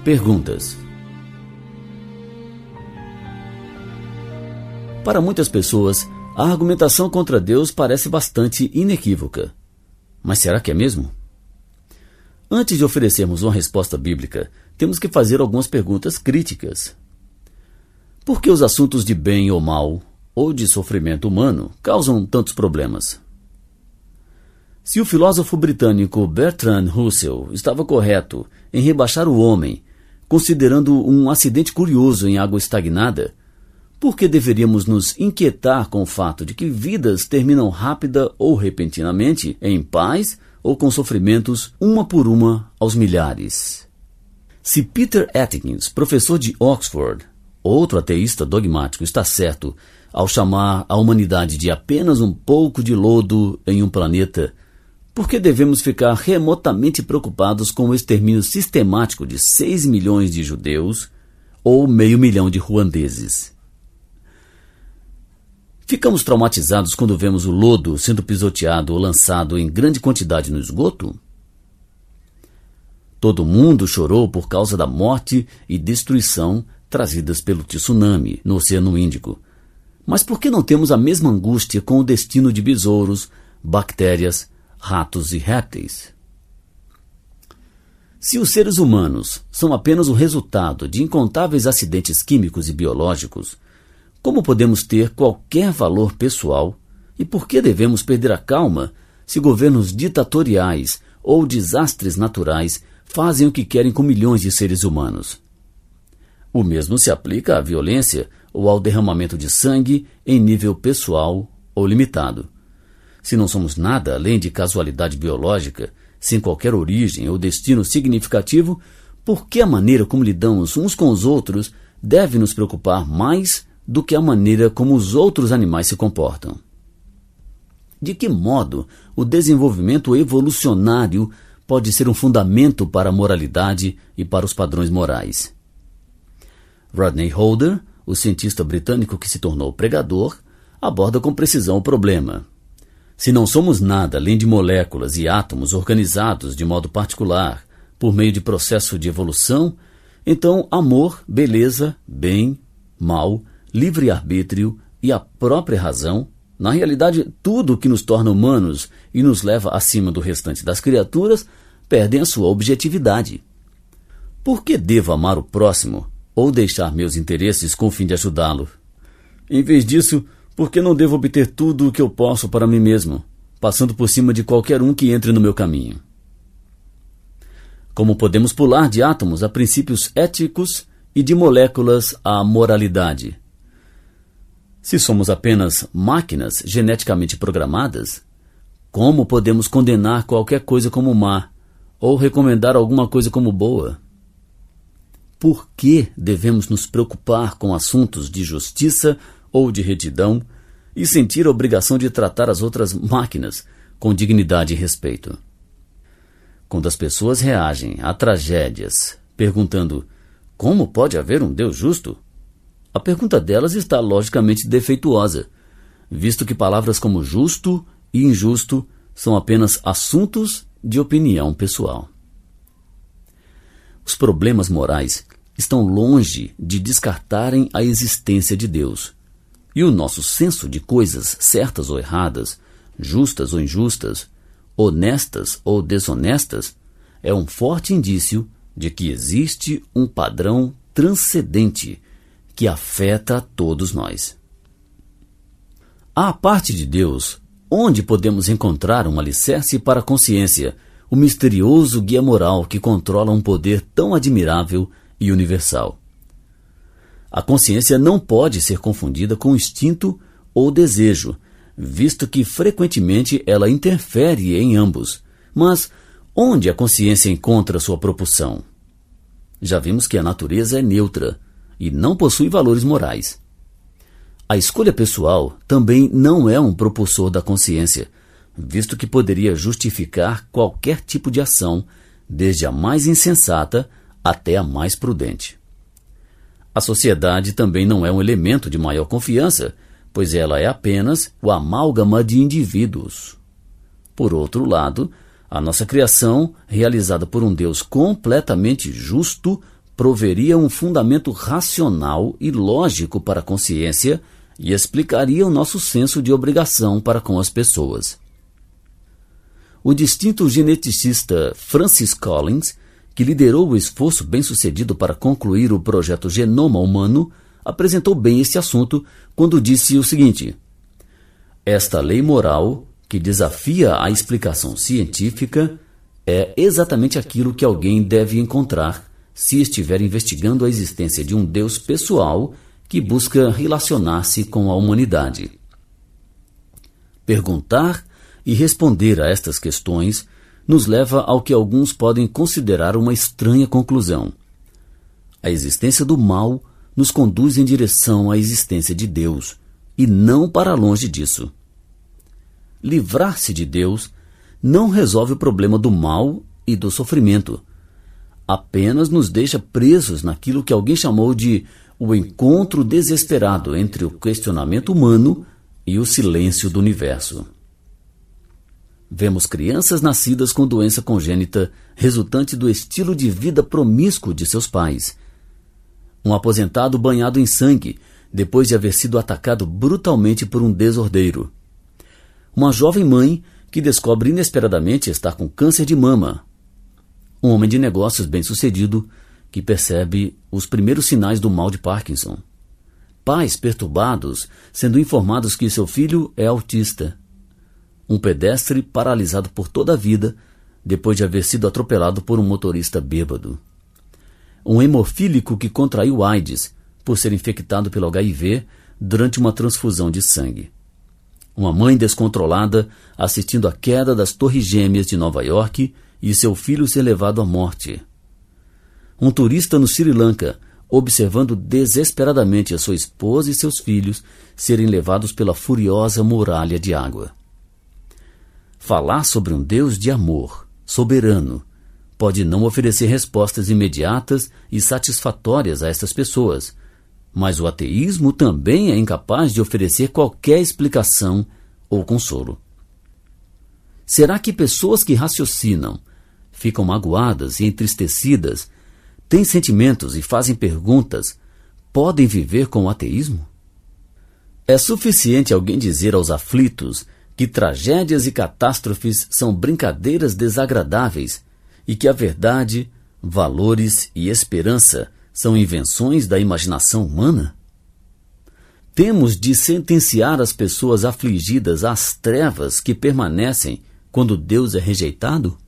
Perguntas. Para muitas pessoas, a argumentação contra Deus parece bastante inequívoca. Mas será que é mesmo? Antes de oferecermos uma resposta bíblica, temos que fazer algumas perguntas críticas. Por que os assuntos de bem ou mal, ou de sofrimento humano, causam tantos problemas? Se o filósofo britânico Bertrand Russell estava correto em rebaixar o homem, considerando um acidente curioso em água estagnada, por que deveríamos nos inquietar com o fato de que vidas terminam rápida ou repentinamente em paz ou com sofrimentos uma por uma aos milhares? Se Peter Atkins, professor de Oxford, outro ateísta dogmático, está certo ao chamar a humanidade de apenas um pouco de lodo em um planeta, por que devemos ficar remotamente preocupados com o extermínio sistemático de 6 milhões de judeus ou 500 mil de ruandeses? Ficamos traumatizados quando vemos o lodo sendo pisoteado ou lançado em grande quantidade no esgoto? Todo mundo chorou por causa da morte e destruição trazidas pelo tsunami no Oceano Índico. Mas por que não temos a mesma angústia com o destino de besouros, bactérias, ratos e répteis? Se os seres humanos são apenas o resultado de incontáveis acidentes químicos e biológicos, como podemos ter qualquer valor pessoal e por que devemos perder a calma se governos ditatoriais ou desastres naturais fazem o que querem com milhões de seres humanos? O mesmo se aplica à violência ou ao derramamento de sangue em nível pessoal ou limitado. Se não somos nada além de casualidade biológica, sem qualquer origem ou destino significativo, por que a maneira como lidamos uns com os outros deve nos preocupar mais do que a maneira como os outros animais se comportam? De que modo o desenvolvimento evolucionário pode ser um fundamento para a moralidade e para os padrões morais? Rodney Holder, o cientista britânico que se tornou pregador, aborda com precisão o problema. Se não somos nada além de moléculas e átomos organizados de modo particular por meio de processo de evolução, então amor, beleza, bem, mal, livre-arbítrio e a própria razão, na realidade tudo o que nos torna humanos e nos leva acima do restante das criaturas, perdem a sua objetividade. Por que devo amar o próximo ou deixar meus interesses com o fim de ajudá-lo? Em vez disso, por que não devo obter tudo o que eu posso para mim mesmo, passando por cima de qualquer um que entre no meu caminho? Como podemos pular de átomos a princípios éticos e de moléculas à moralidade? Se somos apenas máquinas geneticamente programadas, como podemos condenar qualquer coisa como má ou recomendar alguma coisa como boa? Por que devemos nos preocupar com assuntos de justiça ou de retidão e sentir a obrigação de tratar as outras máquinas com dignidade e respeito? Quando as pessoas reagem a tragédias perguntando como pode haver um Deus justo, a pergunta delas está logicamente defeituosa, visto que palavras como justo e injusto são apenas assuntos de opinião pessoal. Os problemas morais estão longe de descartarem a existência de Deus. E o nosso senso de coisas certas ou erradas, justas ou injustas, honestas ou desonestas, é um forte indício de que existe um padrão transcendente que afeta a todos nós. À parte de Deus, onde podemos encontrar um alicerce para a consciência, o misterioso guia moral que controla um poder tão admirável e universal? A consciência não pode ser confundida com instinto ou desejo, visto que frequentemente ela interfere em ambos. Mas onde a consciência encontra sua propulsão? Já vimos que a natureza é neutra e não possui valores morais. A escolha pessoal também não é um propulsor da consciência, visto que poderia justificar qualquer tipo de ação, desde a mais insensata até a mais prudente. A sociedade também não é um elemento de maior confiança, pois ela é apenas o amálgama de indivíduos. Por outro lado, a nossa criação, realizada por um Deus completamente justo, proveria um fundamento racional e lógico para a consciência e explicaria o nosso senso de obrigação para com as pessoas. O distinto geneticista Francis Collins, que liderou o esforço bem-sucedido para concluir o projeto Genoma Humano, apresentou bem este assunto quando disse o seguinte: esta lei moral, que desafia a explicação científica, é exatamente aquilo que alguém deve encontrar se estiver investigando a existência de um Deus pessoal que busca relacionar-se com a humanidade. Perguntar e responder a estas questões nos leva ao que alguns podem considerar uma estranha conclusão. A existência do mal nos conduz em direção à existência de Deus, e não para longe disso. Livrar-se de Deus não resolve o problema do mal e do sofrimento. Apenas nos deixa presos naquilo que alguém chamou de o encontro desesperado entre o questionamento humano e o silêncio do universo. Vemos crianças nascidas com doença congênita resultante do estilo de vida promíscuo de seus pais. Um aposentado banhado em sangue depois de haver sido atacado brutalmente por um desordeiro. Uma jovem mãe que descobre inesperadamente estar com câncer de mama. Um homem de negócios bem-sucedido que percebe os primeiros sinais do mal de Parkinson. Pais perturbados sendo informados que seu filho é autista. Um pedestre paralisado por toda a vida depois de haver sido atropelado por um motorista bêbado. Um hemofílico que contraiu AIDS por ser infectado pelo HIV durante uma transfusão de sangue. Uma mãe descontrolada assistindo à queda das Torres Gêmeas de Nova York e seu filho ser levado à morte. Um turista no Sri Lanka observando desesperadamente a sua esposa e seus filhos serem levados pela furiosa muralha de água. Falar sobre um Deus de amor, soberano, pode não oferecer respostas imediatas e satisfatórias a estas pessoas, mas o ateísmo também é incapaz de oferecer qualquer explicação ou consolo. Será que pessoas que raciocinam, ficam magoadas e entristecidas, têm sentimentos e fazem perguntas, podem viver com o ateísmo? É suficiente alguém dizer aos aflitos que tragédias e catástrofes são brincadeiras desagradáveis e que a verdade, valores e esperança são invenções da imaginação humana? Temos de sentenciar as pessoas afligidas às trevas que permanecem quando Deus é rejeitado?